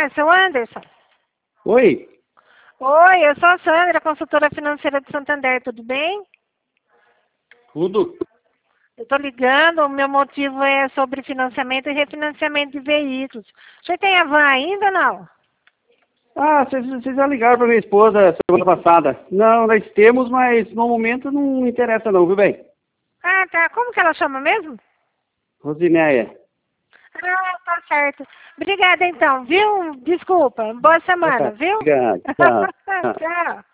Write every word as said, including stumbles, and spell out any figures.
Ah, seu Anderson. Oi, Oi, eu sou a Sandra, consultora financeira de Santander, tudo bem? tudo? Eu estou ligando, o meu motivo é sobre financiamento e refinanciamento de veículos. Você tem a van ainda ou não? Ah, vocês, vocês já ligaram para minha esposa semana passada. Não, nós temos, mas no momento não interessa não, viu bem? Ah, tá. Como que ela chama mesmo? Rosinéia. Ah, tá certo. Obrigada então, viu? Desculpa. Boa Tá, semana, tá. viu? Obrigado, tchau. Tchau. Tchau.